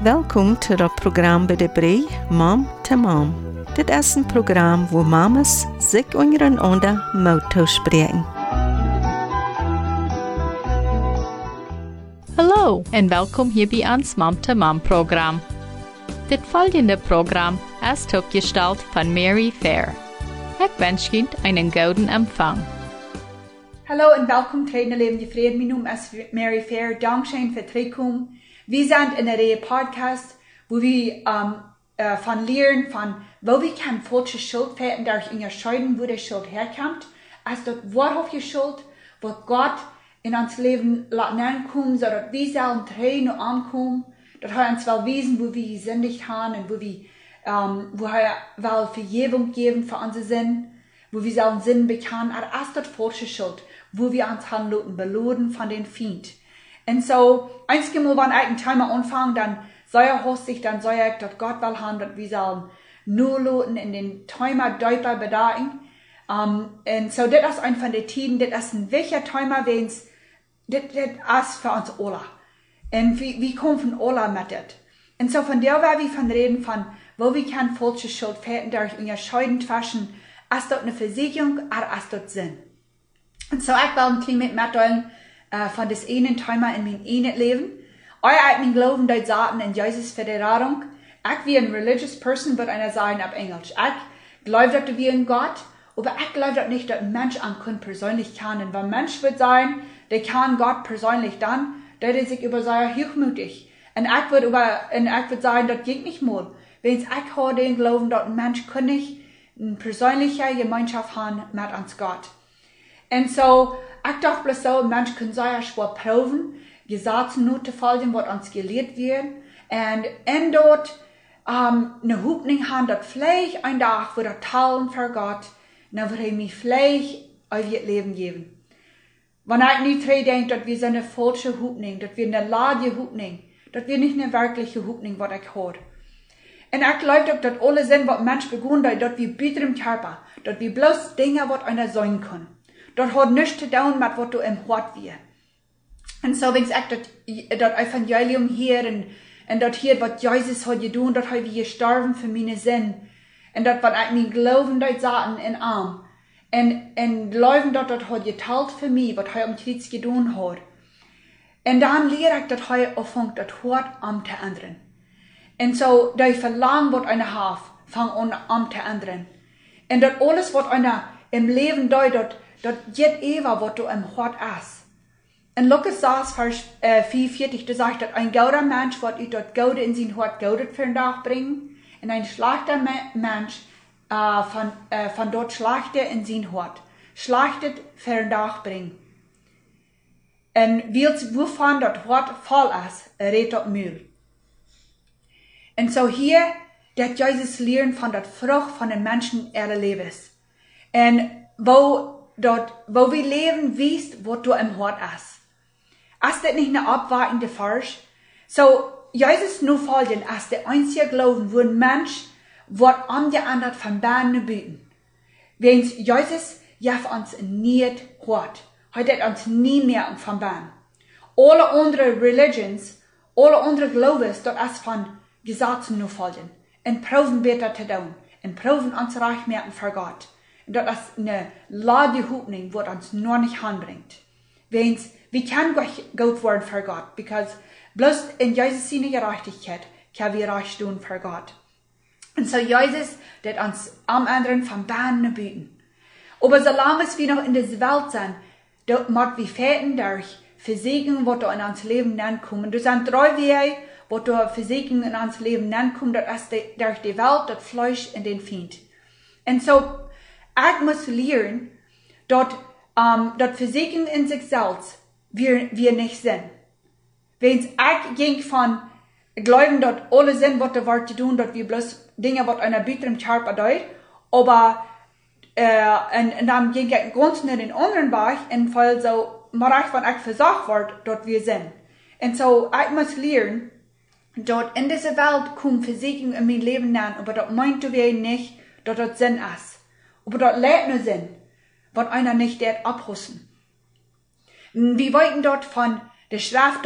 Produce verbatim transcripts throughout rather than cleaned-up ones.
Welkom to het programma bij de Bree, Mom to Mom. Dit is een programma waar mamas zich ondereinander mogen spreken. Hallo en welkom hier bij ons Mom to Mom program. Dit volgende program is opgesteld van Mary Fair. Ik wens je een gouden empfang. Hallo en welkom bij de Levende Vrede. Mijn naam is Mary Fair. Dankzij voor het terugkomen. We zijn in een reihe podcast, wo we um, uh, van leren van wo we kan falsche Schuld finden, durch unterscheiden, wo die Schuld herkommt, als dat wahrhaftige Schuld, wat Gott in ons leven laat aankomen, zodat we zelf trainen aankomen, dat hij ons wel wezen, wo we gesündigt haben en wo we, um, wo hij wel Vergebung geven voor onze zin, wo we zelf zin bekennen, aber als dat falsche Schuld, wo wir uns handeln belohnen von den Feind. Und so, einzige Mal, wenn ich ein Thema anfange, dann soll er hostig, dann soll er, dass Gott will haben, dass wir sollen nur loten in den Thema deutlich bedachen. Um, und so, das ist ein von den Tiden, das ist ein wichtiger Thema, wenn's, das ist für uns alle. Und wir, wir kommen von alle mit das. Und so, von der werden wir von reden, von, wo wir keine falsche Schuld finden, durch unterscheiden zwischen, ist das eine Versicherung, oder ist das Sinn? Und so, ich will ein klein mit mitteilen, Uh, van das ene Thema in mijn ene leven. Ik heb mijn geloven dat zaten in Jezus Verderung. Ik wie een religious person, wird einer sagen auf Englisch. Ich glaube, dass wir in Gott, aber ich glaube dass nicht, dass ein Mensch an Gott persönlich kann. Und wenn ein Mensch wird sein, der kann Gott persönlich dann, der ist sich über sehr hochmütig. Und ich würde über, und ich würde sagen, das geht nicht mal. Wenn ich habe den Glauben, dass ein Mensch kann nicht eine persönliche Gemeinschaft haben mit uns Gott. Und so, ich dachte bloß so, ein Mensch kann sehr schwer proben, Gesetze nur zu folgen, was uns gelehrt wird. Und in dort, um, eine Hoffnung haben, dass vielleicht ein Tag wird er teilen für Gott, dann wird er mir vielleicht auf ihr Leben geben. Wenn ich nicht dran denke, dass wir so eine falsche Hoffnung, dass wir eine lade Hoffnung, dass wir nicht eine wirkliche Hoffnung, was ich habe. Und ich glaube auch, dass alle sind, was ein Mensch begonnen hat, dass wir bitter im Körper, dass wir bloß Dinge, was einer sein kann. Das hat nichts zu tun mit, was du im Hort wir. Und so, wenn ich sage, das Evangelium hier und, und das hier, was Jesus hat getan, das hat wir gestorben für meine Sinn. Und das, was ich mir glauben, das sagen in Arm. Und, und glauben, dass das hat geteilt für mich, was er am Kreuz getan hat. Und dann lehre ich, dass er anfängt, das Hort am zu ändern. Und so, da ich verlange, was einer hat, fang an, am zu ändern. Und das alles, was einer im Leben deutet, dat jet Eva, wat du im Hort ist. In Lukas sechs, Vers äh, vierundvierzig, da sagt, dass ein gauder Mensch, wat ich dort Gaude in sein Hort Gaudet für den Tag bringen, und ein schlechter Mensch, äh, von, äh, von dort schlechter in sein Hort, schlechtet für den Tag bringen. Und wovon das Hort voll ist, redet das Müll. Und so hier, dat Jesus lernen von der Frucht von den Menschen ihres Lebens. Und wo dort, wo wir leben, wisst, was du im Hort ist. Ist das nicht eine abwartende Farsch? So, Jesus nur folgen, als der einzige Glauben, wo ein Mensch, wird angeändert von Bahnen bieten. Wenn Jesus, ja, uns nicht hört, hat er uns nie mehr von Bahnen. Alle andere Religions, alle andere Glauben, dort ist von Gesetzen nur folgen. Und proben besser zu tun. Und proben uns reich merken für Gott. Dat is een lade Hoffnung, wat ons nog niet aanbrengt. Weens, we kan goed worden voor God, because bloß in Jezus zijn gerechtigheid kan we recht doen voor God. En so Jezus, dat ons am anderen van Bahnen bieten. Aber solange wir noch in dieser Welt sind, dort moet we feten durch Versiegen, wat er in ons Leben ankommen. Er sind drei Wege, wat er Versiegen in ons Leben ankommen, dat is de, durch die Welt, das Fleisch und den Feind. Und so, ich muss lernen, dass, um, dass Versicherung in sich selbst wir, wir nicht sind. Wenn ich ging von glauben, dass alle sind, was wir tun, dass wir bloß Dinge, was einer Bieter im Körper tut, aber äh, und, und dann ging ich ganz in den anderen Bereich, und weil so, Bereich, wenn ich versagt wird, dass wir sind. Und so, ich muss lernen, dass in dieser Welt kommt Versicherung in mein Leben an, aber das meint wir nicht, dass das Sinn ist. Aber dort lädt nur Sinn, was einer nicht dort abhussen. Wir wollten dort von der Strafe dort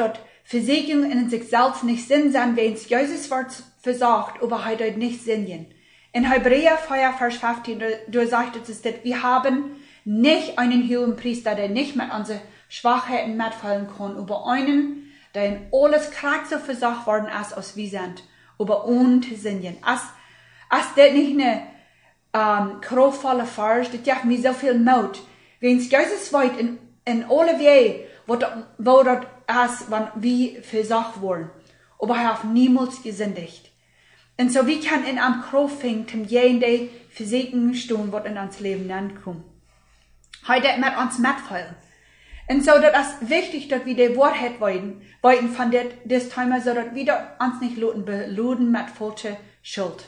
Versiegung in sich selbst nicht Sinn sein, wenn es Jesus Wort versagt, aber heute nicht Sinn. In Hebräer vier, Vers fünfzehn, da sagt es, dass wir haben nicht einen hohen Priester, der nicht mit unseren Schwachheiten mitfallen kann, aber einen, der in alles krank so versagt worden ist, als wir sind, aber ohne Sinn. Als, als das nicht eine ähm, kraftvolle Vers, das gibt mir so viel Mut. Wenn es Jesus weit in, in alle Wege, wo das ist, wenn wir versagt wurden, aber er hat niemals gesündigt. Und so wie kann in einem Kraft finden, um jene Physiken stehen, was in uns Leben ankommt. Heute mit uns mitfallen. Und so, das ist wichtig, dass wir die Wahrheit wollen, wollen von das Thema, so dass wir uns nicht beluden mit falscher Schuld.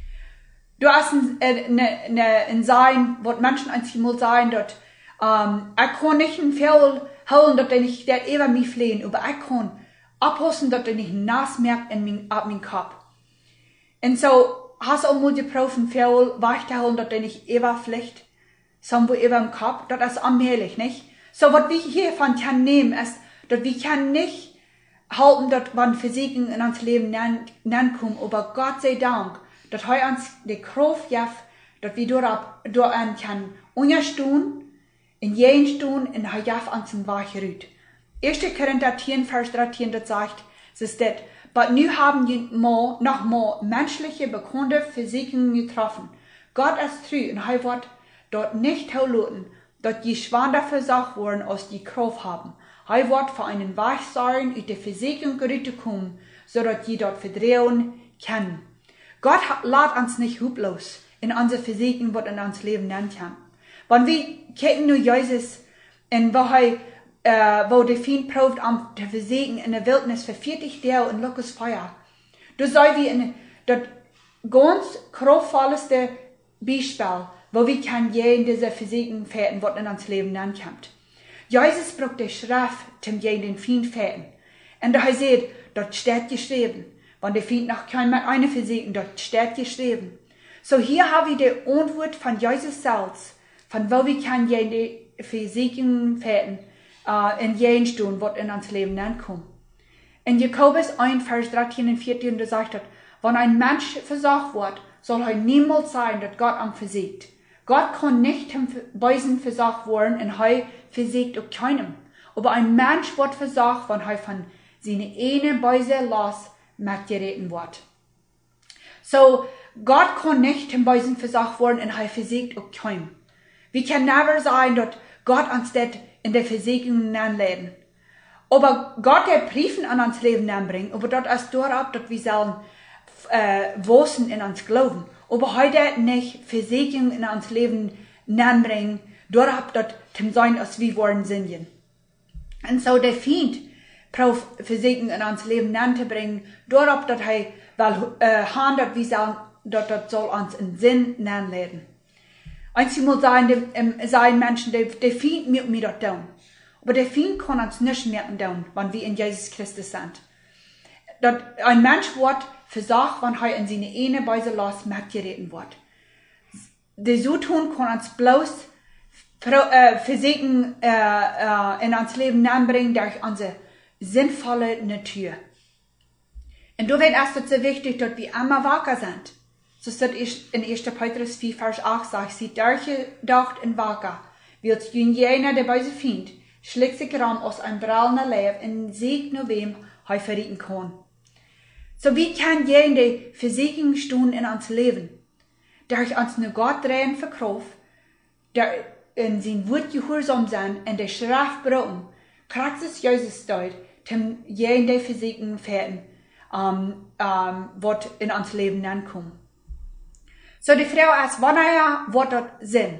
Du hast ein, ein, ein, ein Sein, was Menschen einmal sagen, dass, ähm, ich kann nicht ein Fehl holen, dass ich nicht der über mich flehen, aber ich kann abhusten, dass ich nicht nass merkt in mein, ab meinem Kopf. Und so, hast du auch mal geprobt, ein Fehl wegzuholen, dass ich nicht über Pflicht, sondern über im Kopf, das ist allmählich, nicht? So, was wir hiervon können nehmen, ist, dass wir können nicht halten, dass man Physiken in uns Leben nennen kommen, aber Gott sei Dank, dass heute uns die Kraft gibt, dass wir dort, dort können unterstehen, in jeden Stunden, in heute uns ein Wachrüt. erster Korinther zehn, Vers dreizehn, das sagt, es ist das, aber nun haben wir noch mal menschliche, bekannte Physiken getroffen. Gott ist treu und er wird dort nicht zulassen, dass die Schwander versagt wurden, aus die Kraft haben. Er wird für einen Weg sein, in die Physiken gerührt kommen, so dass die dort verdrehen können. Gott lässt uns nicht hublos in unsere Physiken, was in uns Leben nennt kann. Wenn wir kicken nur Jesus, in wo er Uh, wo der Feind probt, um zu versiegen in der Wildnis für vierzig Tage in Lukas Feuer. Du soll wie in das ganz kraftvollste Beispiel, wo wir kann je in diese Versiegen fährten, was in uns Leben ankommt. Jesus braucht die Schrift, um je den Feind fährten. Und da sieht, dort steht geschrieben. Wenn der Feind noch kein mit einer versiegen, dort steht geschrieben. So hier haben wir die Antwort von Jesus selbst, von wo wir kann je die Versiegen fährten, Uh, in jeden Stunden, was in uns Leben ankommt. In Jakobus eins, Vers dreizehn und vierzehn, da sagt er, wenn ein Mensch versagt wird, soll er niemals sein, dass Gott am versiegt. Gott kann nicht im Bösen versagt werden und er versiegt auf keinem. Aber ein Mensch wird versagt, wenn er von seiner eine Böse los mitgeritten wird. So, Gott kann nicht im Bösen versagt werden und er versiegt auf keinem. Wir können never sein, dass Gott uns das in der Versiegung anladen. Aber Gott der Briefen an uns Leben anbringen, aber dort ist dort, dass wir sollen äh, wissen in uns glauben. Aber heute nicht Versiegung in uns Leben anbringen, dort, dass zum sein, als wir wollen sind. Und so der Feind braucht Versiegung in uns Leben anzubringen, dort, dass er will, äh, haben, dass wir sollen, dort, das soll uns in Sinn anladen. Einmal sagen, ähm, sagen Menschen, der, der Feind mit mir dort down. Aber der Feind kann uns nicht mehr down, wenn wir in Jesus Christus sind. Dat ein Mensch wird versagt, wenn er in seine eine Weise los mitgeritten wird. Der so tun kann uns bloß äh, Physiken äh, äh, in uns Leben anbringen durch unsere sinnvolle Natur. Und da wird erst so wichtig, dass wir immer wacker sind. So steht in erster Petrus vier, Vers acht, sagt, sie derche dacht in wacker, wird jener der böse Feind, schlägt sich ram aus einem braunen Leib in Sieg nur wem er verrieten kann. So wie kann jener die Versiegung stehen in uns Leben, durch uns nur Gott drehen verkauft, der in sein Wort gehorsam sein, in der Schrift brauchen, Praxis Jesus dort, zum jener die Versiegung fährten, um, um, was in uns Leben ankommt. So die Frau ist, wann er wird dort Sinn.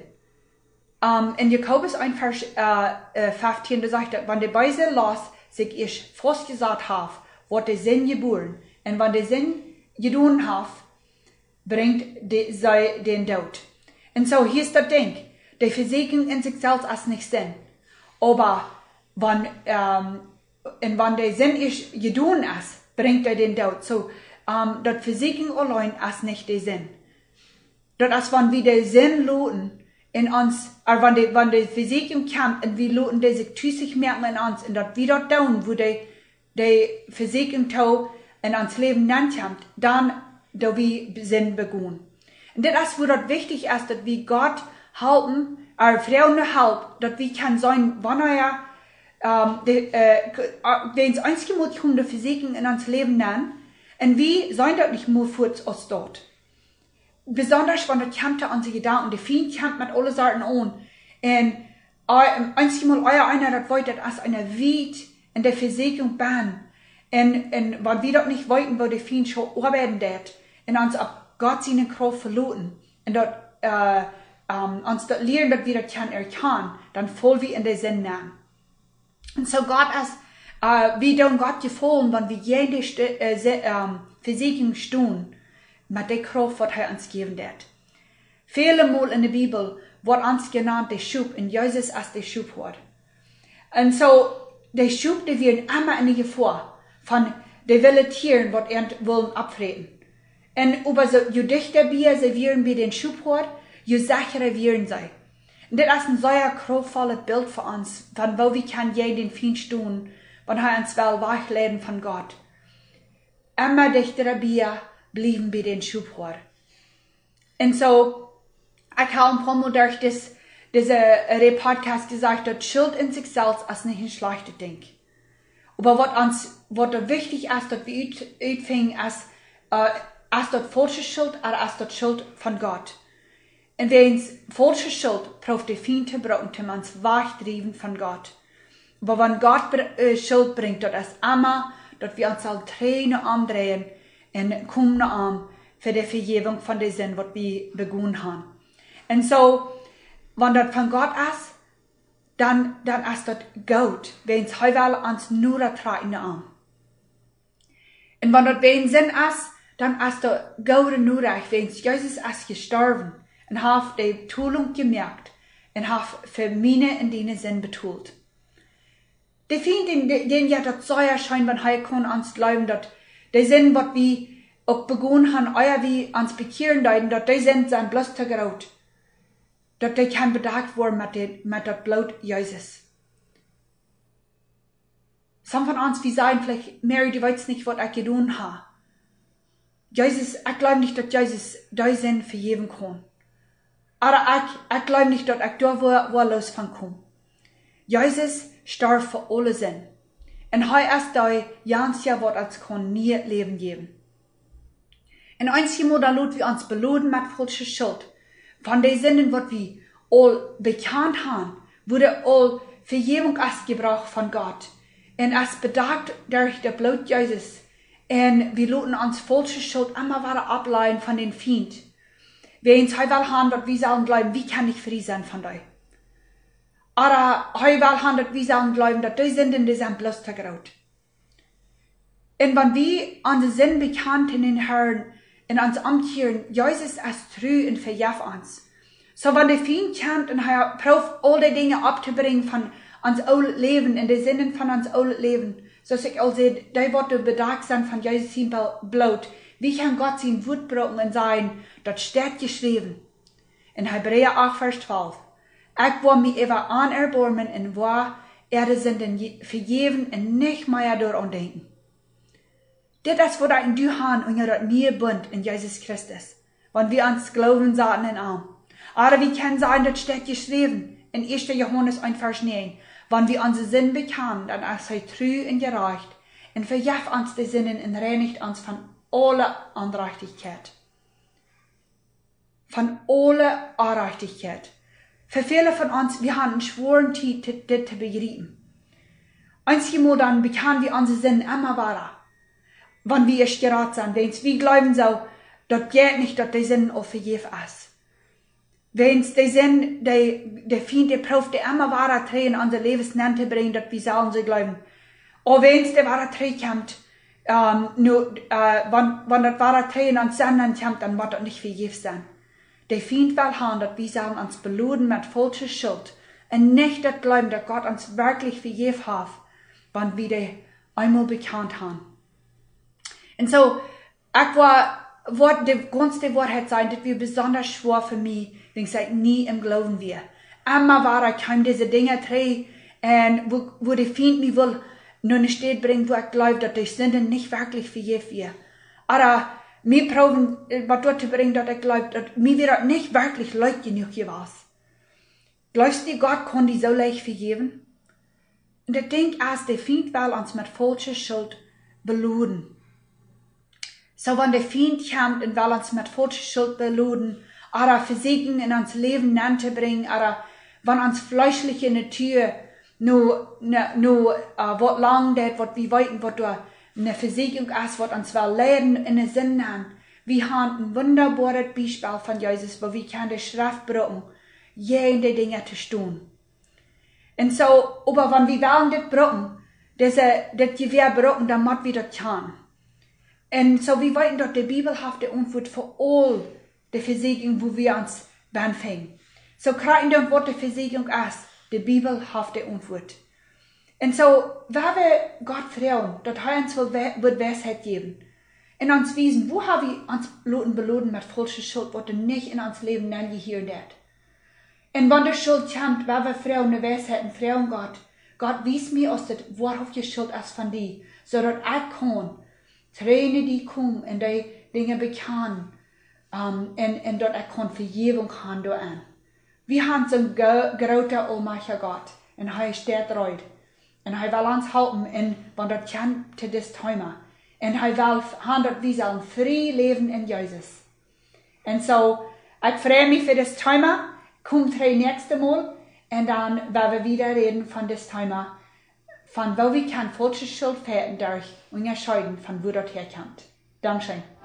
Um, in Jakobus eins, Vers uh, uh, fünfzehn, da sagt er, wenn der Beise los sich ich fast gesagt hat, wird der Sinn geboren. Und wenn der Sinn getan hat, bringt die, sei den Tod. Und so hier ist das Ding. Die Versiegung in sich selbst ist nicht Sinn. Aber wenn, um, und wenn der Sinn ist getan ist, bringt er den Tod. So, um, das Versiegung allein ist nicht der Sinn. Das ist, wenn wir den Sinn luten in uns, oder wenn die, wenn die Versiegung kommt und wir luten, die sich tüßig merken in uns, und dass wir dort tun, wo die die Versegnung tau in ans Leben nennt, dann da wir sind begonnen. Und das ist, wo das wichtig ist, dass wir Gott halten, er Frauen helfen, dass wir kann sein, wann er, ähm, wenn es einzige Mal um die Versegnung in ans Leben nennen, und wir sein das nicht nur für uns dort. Besonders, wenn das kommt an sich Gedanken, die Feind kommt mit alle Sorten an, und einzige Mal euer einer, das wollte, das ist eine Wied in der Versegnung ban. Und, und wenn wir das nicht wollten, wo der Feind schon arbeiten wird, und uns ab Gott seine Kraft verloren, und dort, äh, um, uns dort lernen, dass wir das kann erkennen, dann voll wie in der Sinn nehmen. Und so Gott ist, äh, wie dann Gott gefallen, wenn wir jede äh, ähm, Versegnung stehen, mit der Kraft, was er uns geben wird. Viele Mal in der Bibel wird uns genannt, der Schub, und Jesus ist der Schubwort. Und so, der Schub, der wird immer in der Gefahr von den wilden Tieren, was er wollen abtreten. Und über so, je dichter wir servieren wir den Schubwort, je sicherer wir sein. Und das ist ein sehr kraftvolles Bild für uns, von wo wir kann jeden Feind stehen, wenn er uns will wegleiten von Gott. Immer dichter wir blieben wir den Schubwort. Und so, ich habe ein paar Mal durch das, diese Podcast gesagt, dass Schuld in sich selbst ist nicht ein schlechtes Ding. Aber was uns, was wichtig ist, dass wir ausfinden, ist, äh, ist das falsche Schuld oder ist das Schuld von Gott? Und wenn es falsche Schuld braucht die Feind zu brauchen, um uns wegtreiben von Gott. Aber wenn Gott äh, Schuld bringt, das ist immer, dass wir uns alle Tränen andrehen und kommen an für die Vergebung von den Sinn, was wir begonnen haben. Und so, wenn das von Gott ist, dann, dann ist das gut, wenn es heute uns nur treten an. Und wenn das wenn Sinn ist, dann ist das gut und nur recht, wenn Jesus ist gestorben und hat die Tulung gemerkt und hat für meine in deinen Sinn betult. Die finden, den ja das so erscheint, wenn er kann uns glauben, dass der Sinn, was wir auch begonnen haben, euer wie uns bekehren deuten, dass der Sinn sein bloß zu graut. Dass der kann bedacht worden mit dem, mit dem Blut Jesus. Some von uns, wir sagen vielleicht, Mary, du weißt nicht, was ich getan habe. Jesus, ich glaube nicht, dass Jesus dein Sinn vergeben kann. Aber ich, ich glaube nicht, dass ich da wo, wo los von komme. Jesus starb für alle Sinn. Und er ist da ganz ja, was uns kann nie Leben geben. Und einzige Mal, da lot wir uns beladen mit falscher Schuld. Von den Sünden, was wir all bekannt haben, wurde all Vergebung ausgebracht von Gott. Und es bedacht durch das Blut Jesus. Und wir loten uns falsche Schuld immer weiter ableiten von den Feind. Wir uns heute haben, dass wir sollen glauben, wie kann ich frei sein von dir? Oder heute haben, dass wir sollen glauben, dass die Sünden, die sind bloß zu groß. Und wenn wir unsere Sünden bekannt in den Herrn, in uns amtieren, Jesus ist treu und vergibt uns. So, wenn der Feind kommt und er probt, all die Dinge abzubringen von uns alten Leben, in den Sinnen von uns alten Leben, so ich auch sehe, die Worte bedacht sind von Jesus sein Blut, wie kann Gott sein Wut brocken und sagen, das steht geschrieben. In Hebräer acht, Vers zwölf. Ich will mich über anerbarmen und war, er Sünden vergeben und nicht mehr daran denken. Das ist, was wir in du haben und das neue Bund in Jesus Christus. Wenn wir ans Glauben sagen in Arm. Aber wir können sagen, das steht geschrieben in erster Johannes eins, Vers neun. Wenn wir unsere Sinn bekennen, dann ist er treu und gerecht und vergibt uns die Sünden und reinigt uns von aller Unrechtigkeit. Von aller Unrechtigkeit. Für viele von uns, wir haben einen schworen Tiet, das zu begreifen. Einzige Mal dann bekennen wir unsere Sünden immer weiter. Wenn wir erst gerat sind, wenn wir glauben so, das geht nicht, dass die Sünden auch vergeben ist. Wenn die Sünden, die, die Feind, die Prof, die immer weiter Tränen an unser Lebensnend zu bringen, dass wir sollen sie glauben. Und wenn es die wahre Tränen kommt, ähm, nur, äh, wenn, wenn das wahre Tränen an Sünden kommt, dann wird das nicht vergeben sein. Der Feind will haben, dass wir sollen uns beluden mit falscher Schuld und nicht das glauben, dass Gott uns wirklich vergeben hat, wenn wir die einmal bekannt haben. Und so, ich war, Wort, die ganze Wahrheit sein, das wir besonders schwer für mich, wenn ich sage, nie im Glauben wir. Immer war ich kam diese Dinge drei, und wo, wo die Feind mich will, nur eine Stadt bringen, wo ich glaube, dass die Sünden nicht wirklich vergeben werden. Aber mir proben, was dort zu bringen, dass ich glaube, dass mir wird nicht wirklich leid genug gewesen. Glaubst du, Gott kann die so leicht vergeben? Und ich denke, als der Feind will uns mit falscher Schuld beluden. So, wenn der Feind kommt und will uns mit falscher Schuld beluden, oder Versuchen in uns Leben bringen, oder wenn uns fleischliche Natur nur, nur, uh, was lang das, was wir weiten, was da eine Versicherung ist, was uns will lernen in den Sinn haben. Wir haben ein wunderbares Beispiel von Jesus, wo wir können die Schrift brauchen, jede Dinge zu tun. Und so, aber wenn wir wollen das brauchen, das, das Gewehr brauchen, dann müssen wir das tun. Und so, wir weiten, dass die Bibel hat die Antwort für all die Versicherung, wo wir uns anfangen. So, kriegen wir, was die Versicherung ist, die Bibel hat die Antwort. Und so, wenn wir Gott fragen, dass er uns wird Weisheit geben, und uns wissen, wo haben wir uns belohnt mit falscher Schuld, was nicht in uns Leben angehört hat. Und wenn die Schuld kommt, wenn wir fragen, eine Weisheit und fragen Gott, Gott, wies mir aus, das wahrhaftige Schuld ist von dir, so dass ich kann, Tränen, die kommen und die Dinge bekennen, um, und, und dass ich kann Vergebung haben da. Wir haben so einen großen, allmächtigen Gott, und er steht reut. Und er will uns helfen, und wenn das kommt zu diesem Thema. Und er will haben, dass wir sollen frei leben in Jesus. Und so, ich freue mich für das Thema. Kommt das nächste Mal, und dann werden wir wieder reden von das Thema, von wo wir kann falsche Schuld finden durch unterscheiden, von wo das herkommt. Dankeschön.